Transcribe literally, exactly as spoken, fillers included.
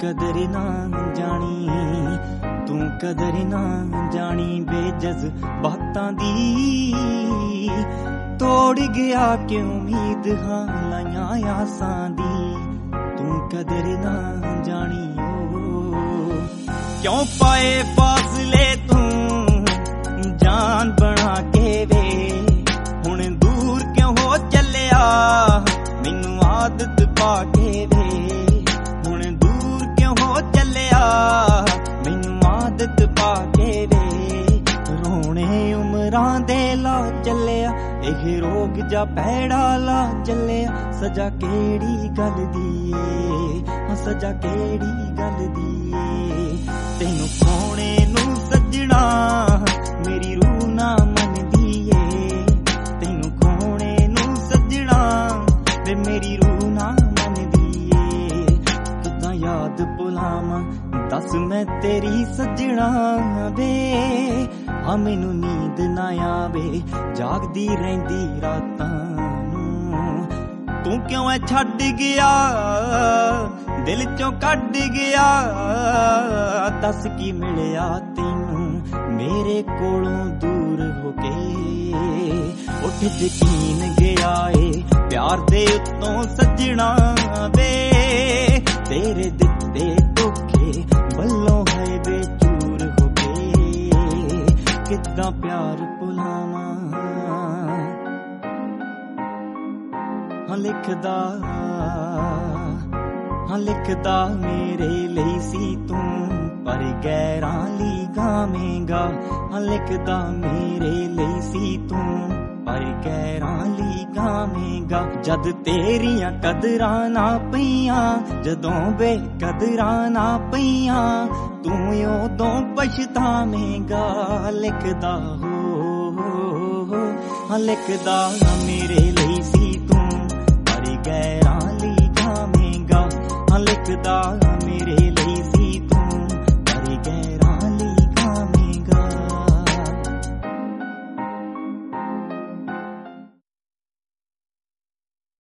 कदर ना जानी, तू कदर ना जानी बेजज बातां दी। तोड़ गया कि उम्मीद हां लाइयां आसां दी, तू कदर ना जानी। ओ क्यों पाए फासले तू जान बना के वे, हुण दूर क्यों हो चलिया मैनू आदत पा के वे, हुण दूर क्यों हो चलिया मैनू आदत पा के वे। रोने उमरां दे ला चलिया एह रोग जा पैड़ा ला चलिया, सजा केड़ी गल दी ए, हाँ सजा केड़ी गल दी ए। तैनू खोने नू सजना मेरी रूह ना मनदी ए, तैनू खोने नू सजना वे मेरी रूह ना मनदी ए। किदां याद भुलावां दस मैं तेरी सजना वे, हाँ मैनू नींद ना आवे जागदी रहिंदी रातां नूं। तू क्यों ऐ छड्ड गया दिल चों कढ गया, दस की मिलिया तैनू मेरे कोलों दूर हो के। उठ यकीन गया ए प्यार दे उत्तों सजना वे, तेरे दिते धोखे बल्लों है बेचूर हो के। कितना प्यार भुलावां हाँ लिखदा, हाँ लिखदा मेरे ਲਈ ਸੀ ਤੂੰ पर गैरां ली गावेंगा। हाँ लिखदा मेरे ਲਈ ਸੀ तू पर गैरां ली गावेंगा। जद तेरियां कदरां ना पईयां, जदों बेकदरां ना पईयां, तू उदों पछतावेंगा। लिखदा हो, हो हाँ लिखदा मेरे ਲਈ ਸੀ तू पर गैरां ली गावेंगा। हाँ लिखदा मेरे ਲਈ